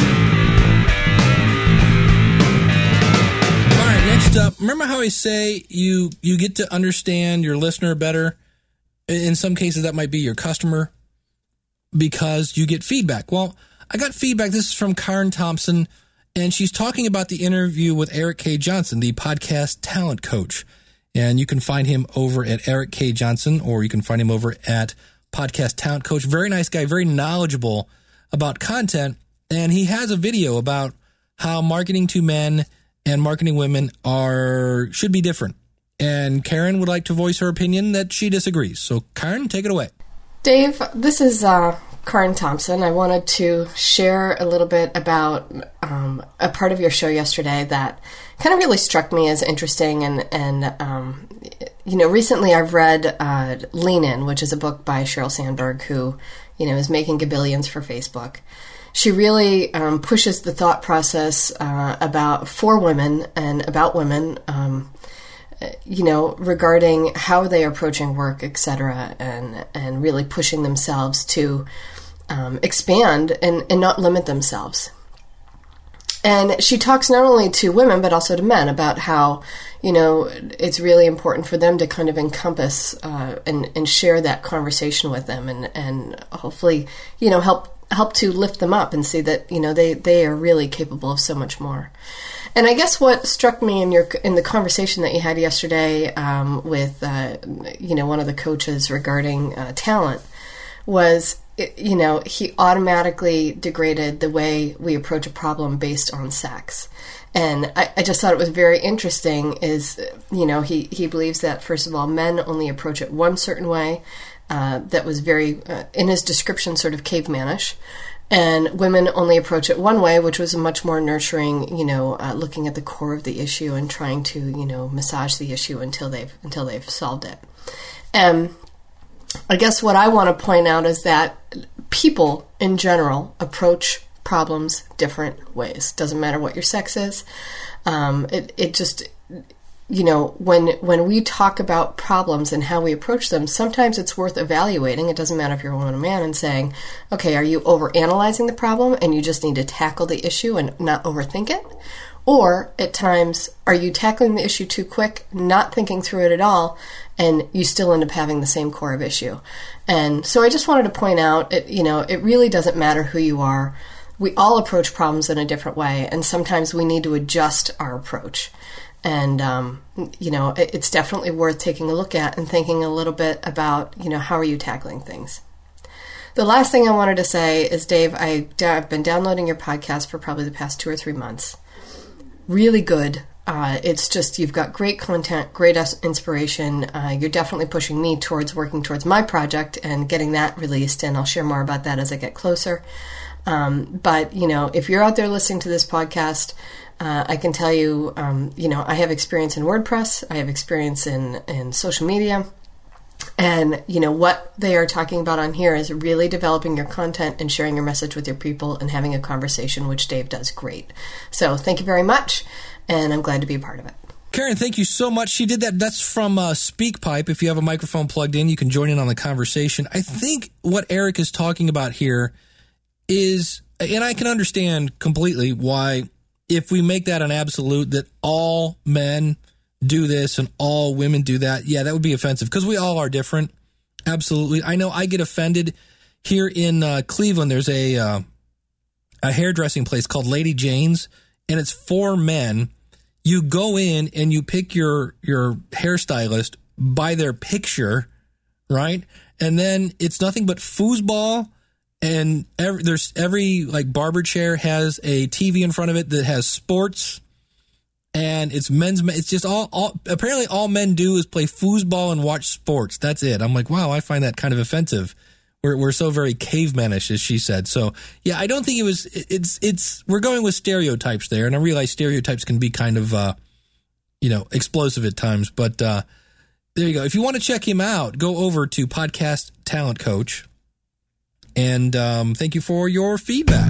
All right, next up, remember how I say you you get to understand your listener better? In some cases, that might be your customer, because you get feedback. Well, I got feedback. This is from Karen Thompson, and she's talking about the interview with Eric K. Johnson, the podcast talent coach. And you can find him over at Eric K. Johnson, or you can find him over at Podcast Talent Coach. Very nice guy, very knowledgeable about content. And he has a video about how marketing to men and marketing women are should be different. And Karen would like to voice her opinion that she disagrees. So, Karen, take it away. Dave, this is uh, Karen Thompson. I wanted to share a little bit about um, a part of your show yesterday that kind of really struck me as interesting. And, and um, you know, recently I've read uh, Lean In, which is a book by Sheryl Sandberg, who, you know, is making gabillions for Facebook. she really um, pushes the thought process uh, about for women and about women, um, you know, regarding how they are approaching work, et cetera, and and really pushing themselves to um, expand and, and not limit themselves. And she talks not only to women, but also to men about how, you know, it's really important for them to kind of encompass uh, and, and share that conversation with them and, and hopefully, you know, help help to lift them up and see that, you know, they, they are really capable of so much more. And I guess what struck me in your in the conversation that you had yesterday um, with, uh, you know, one of the coaches regarding uh, talent was, you know, he automatically degraded the way we approach a problem based on sex. And I, I just thought it was very interesting is, you know, he, he believes that, first of all, men only approach it one certain way uh, that was very, uh, in his description, sort of cavemanish. And women only approach it one way, which was a much more nurturing, you know, uh, looking at the core of the issue and trying to, you know, massage the issue until they've until they've solved it. And I guess what I want to point out is that people in general approach problems different ways. Doesn't matter what your sex is. Um, it it just, you know, when when we talk about problems and how we approach them, sometimes it's worth evaluating. It doesn't matter if you're a woman or a man, and saying, okay, are you overanalyzing the problem and you just need to tackle the issue and not overthink it? Or at times, are you tackling the issue too quick, not thinking through it at all, and you still end up having the same core of issue? And so I just wanted to point out, it, you know, it really doesn't matter who you are. We all approach problems in a different way, and sometimes we need to adjust our approach. And, um, you know, it, it's definitely worth taking a look at and thinking a little bit about, you know, how are you tackling things? The last thing I wanted to say is, Dave, I, I've been downloading your podcast for probably the past two or three months. Really good. Uh, it's just, you've got great content, great inspiration. Uh, you're definitely pushing me towards working towards my project and getting that released, and I'll share more about that as I get closer. Um, but, you know, if you're out there listening to this podcast, uh, I can tell you, um, you know, I have experience in WordPress. I have experience in, in social media. And, you know, what they are talking about on here is really developing your content and sharing your message with your people and having a conversation, which Dave does great. So thank you very much, and I'm glad to be a part of it. Karen, thank you so much. She did that. That's from uh, SpeakPipe. If you have a microphone plugged in, you can join in on the conversation. I think what Eric is talking about here is, and I can understand completely why, if we make that an absolute that all men do this and all women do that, yeah, that would be offensive, because we all are different. Absolutely. I know I get offended here in uh, Cleveland. There's a uh, a hairdressing place called Lady Jane's, and it's for men. You go in and you pick your your hairstylist by their picture, right? And then it's nothing but foosball. And every, there's every like barber chair has a T V in front of it that has sports, and it's men's. It's just all, all apparently all men do is play foosball and watch sports. That's it. I'm like, wow, I find that kind of offensive. We're we're so very cavemanish, as she said. So yeah, I don't think it was. It's it's we're going with stereotypes there, and I realize stereotypes can be kind of uh, you know, explosive at times. But uh, there you go. If you want to check him out, go over to Podcast Talent Coach. And um, thank you for your feedback.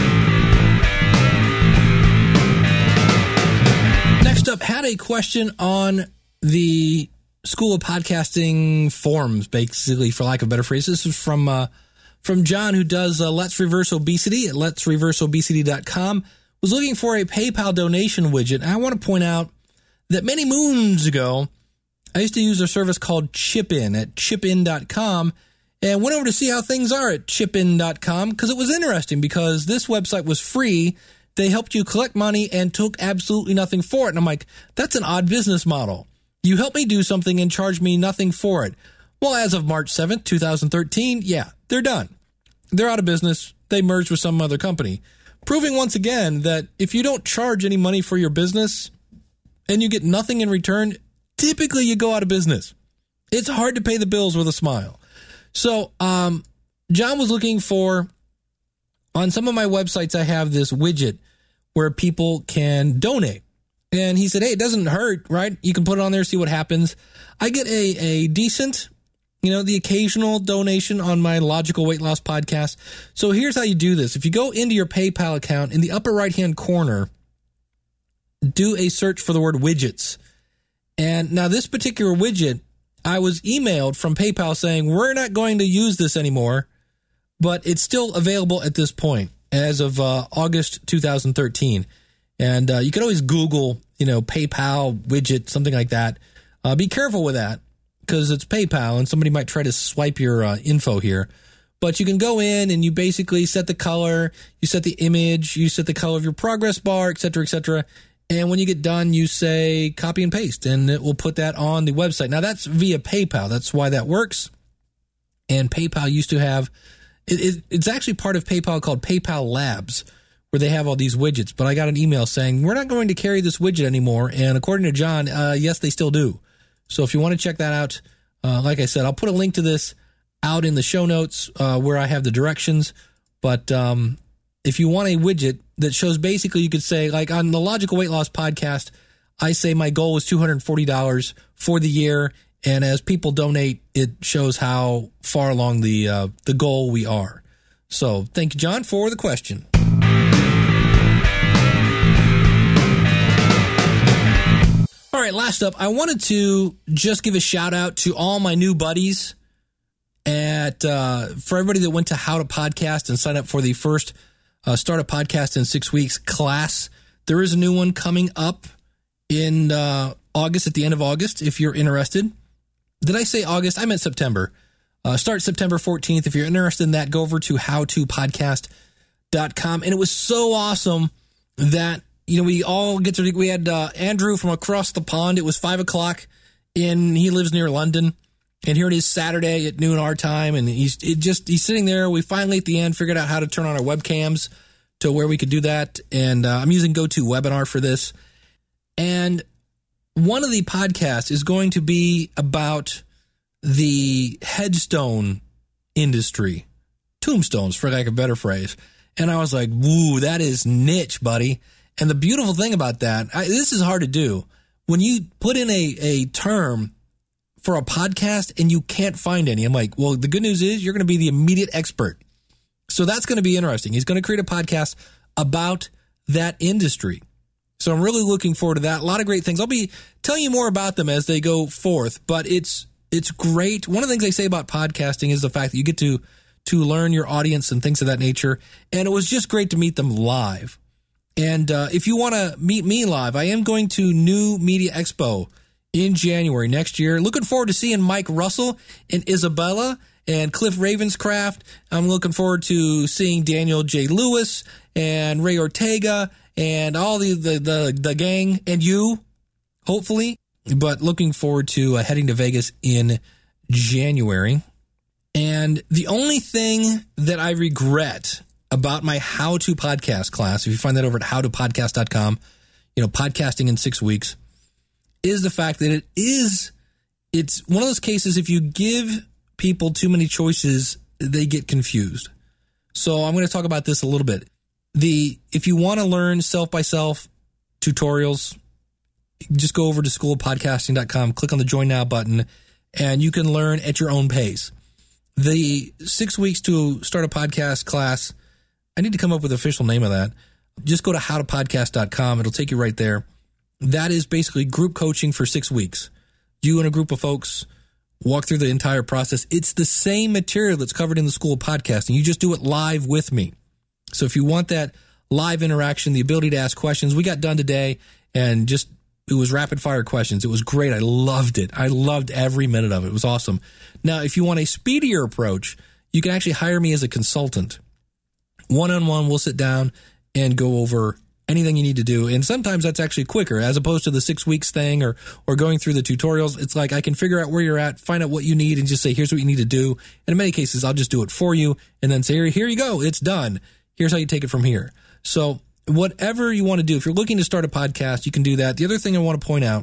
Next up, had a question on the School of Podcasting forums, basically, for lack of better phrase. This is from uh, from John, who does uh, Let's Reverse Obesity at lets reverse obesity dot com. Was looking for a PayPal donation widget. And I want to point out that many moons ago, I used to use a service called Chipin at chip in dot com. And went over to see how things are at chip in dot com, because it was interesting, because this website was free. They helped you collect money and took absolutely nothing for it. And I'm like, that's an odd business model. You help me do something and charge me nothing for it. Well, as of March seventh, twenty thirteen, yeah, they're done. They're out of business. They merged with some other company, proving once again that if you don't charge any money for your business and you get nothing in return, typically you go out of business. It's hard to pay the bills with a smile. So, um, John was looking for, on some of my websites, I have this widget where people can donate. And he said, hey, it doesn't hurt, right? You can put it on there, see what happens. I get a, a decent you know, the occasional donation on my Logical Weight Loss podcast. So here's how you do this. If you go into your PayPal account, in the upper right-hand corner, do a search for the word widgets. And now this particular widget, I was emailed from PayPal saying, we're not going to use this anymore, but it's still available at this point as of uh, August two thousand thirteen. And uh, you can always Google, you know, PayPal widget, something like that. Uh, be careful with that because it's PayPal and somebody might try to swipe your uh, info here. But you can go in and you basically set the color, you set the image, you set the color of your progress bar, et cetera, et cetera. And when you get done, you say copy and paste, and it will put that on the website. Now, that's via PayPal. That's why that works. And PayPal used to have, it, it, it's actually part of PayPal called PayPal Labs, where they have all these widgets. But I got an email saying, we're not going to carry this widget anymore. And according to John, uh, yes, they still do. So if you want to check that out, uh, like I said, I'll put a link to this out in the show notes uh, where I have the directions. But um, if you want a widget that shows basically, you could say, like on the Logical Weight Loss podcast, I say my goal was two hundred forty dollars for the year. And as people donate, it shows how far along the uh, the goal we are. So thank you, John, for the question. All right, last up, I wanted to just give a shout out to all my new buddies at uh, for everybody that went to How to Podcast and signed up for the first Uh, start a podcast in six weeks class. There is a new one coming up in uh, August, at the end of August, if you're interested. Did I say August? I meant September. Uh, start September fourteenth. If you're interested in that, go over to how to podcast dot com. And it was so awesome that, you know, we all get to, we had uh, Andrew from across the pond. It was five o'clock in, he lives near London. And here it is Saturday at noon our time, and he's it just he's sitting there. We finally at the end figured out how to turn on our webcams to where we could do that, and uh, I'm using GoToWebinar for this. And one of the podcasts is going to be about the headstone industry, tombstones, for lack of a better phrase. And I was like, "Woo, that is niche, buddy." And the beautiful thing about that, I, this is hard to do when you put in a a term for a podcast and you can't find any. I'm like, well, the good news is you're going to be the immediate expert. So that's going to be interesting. He's going to create a podcast about that industry. So I'm really looking forward to that. A lot of great things. I'll be telling you more about them as they go forth, but it's it's great. One of the things they say about podcasting is the fact that you get to to learn your audience and things of that nature. And it was just great to meet them live. And uh, if you want to meet me live, I am going to New Media Expo in January next year. Looking forward to seeing Mike Russell and Isabella and Cliff Ravenscraft. I'm looking forward to seeing Daniel J. Lewis and Ray Ortega and all the, the, the, the gang and you, hopefully. But looking forward to uh, heading to Vegas in January. And the only thing that I regret about my How to Podcast class, if you find that over at how to podcast dot com, you know, podcasting in six weeks, is the fact that it is, it's one of those cases, if you give people too many choices, they get confused. So I'm going to talk about this a little bit. The, if you want to learn self-by-self tutorials, just go over to school of podcasting dot com, click on the Join Now button, and you can learn at your own pace. The six weeks to start a podcast class, I need to come up with the official name of that. Just go to how to podcast dot com. It'll take you right there. That is basically group coaching for six weeks. You and a group of folks walk through the entire process. It's the same material that's covered in the School of Podcasting. You just do it live with me. So if you want that live interaction, the ability to ask questions, we got done today and just, it was rapid fire questions. It was great. I loved it. I loved every minute of it. It was awesome. Now, if you want a speedier approach, you can actually hire me as a consultant. One-on-one, we'll sit down and go over anything you need to do. And sometimes that's actually quicker as opposed to the six weeks thing or, or going through the tutorials. It's like I can figure out where you're at, find out what you need and just say, here's what you need to do. And in many cases, I'll just do it for you and then say, here, here you go. It's done. Here's how you take it from here. So whatever you want to do, if you're looking to start a podcast, you can do that. The other thing I want to point out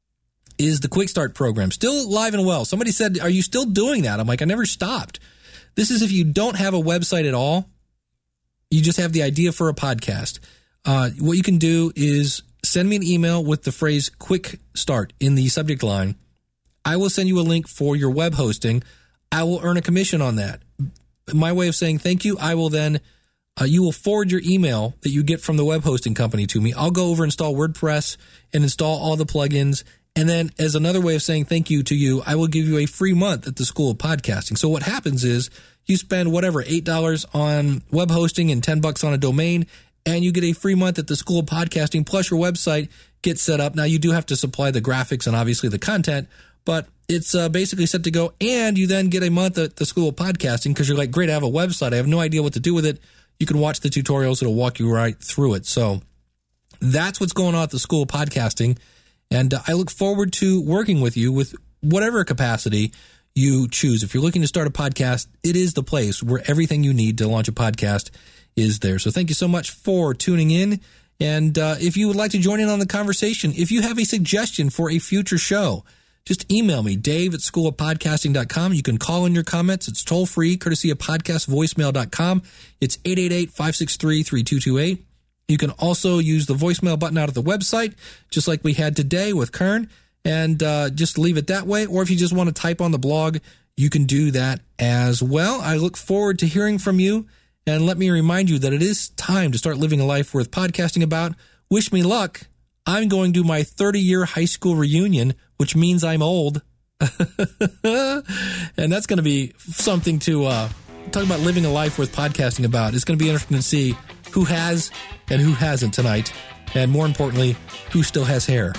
is the Quick Start program. Still live and well. Somebody said, are you still doing that? I'm like, I never stopped. This is if you don't have a website at all, you just have the idea for a podcast. Uh, what you can do is send me an email with the phrase Quick Start in the subject line. I will send you a link for your web hosting. I will earn a commission on that. My way of saying thank you, I will then, uh, you will forward your email that you get from the web hosting company to me. I'll go over, install WordPress, and install all the plugins. And then as another way of saying thank you to you, I will give you a free month at the School of Podcasting. So what happens is you spend whatever, eight dollars on web hosting and ten bucks on a domain, and you get a free month at the School of Podcasting, plus your website gets set up. Now, you do have to supply the graphics and obviously the content, but it's uh, basically set to go. And you then get a month at the School of Podcasting because you're like, great, I have a website. I have no idea what to do with it. You can watch the tutorials. It'll walk you right through it. So that's what's going on at the School of Podcasting. And uh, I look forward to working with you with whatever capacity you choose. If you're looking to start a podcast, it is the place where everything you need to launch a podcast is there. So thank you so much for tuning in. And uh, if you would like to join in on the conversation, if you have a suggestion for a future show, just email me, Dave at school of podcasting dot com. You can call in your comments. It's toll free, courtesy of podcast voicemail dot com. It's eight eight eight, five six three, three two two eight. You can also use the voicemail button out of the website, just like we had today with Kern, and uh, just leave it that way. Or if you just want to type on the blog, you can do that as well. I look forward to hearing from you. And let me remind you that it is time to start living a life worth podcasting about. Wish me luck. I'm going to my thirty-year high school reunion, which means I'm old. And that's going to be something to uh, talk about living a life worth podcasting about. It's going to be interesting to see who has and who hasn't tonight. And more importantly, who still has hair.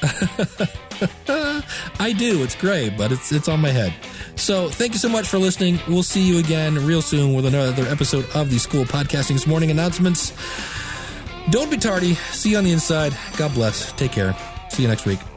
I do. It's gray, but it's it's on my head. So thank you so much for listening. We'll see you again real soon with another episode of the School of Podcasting's morning announcements. Don't be tardy. See you on the inside. God bless. Take care. See you next week.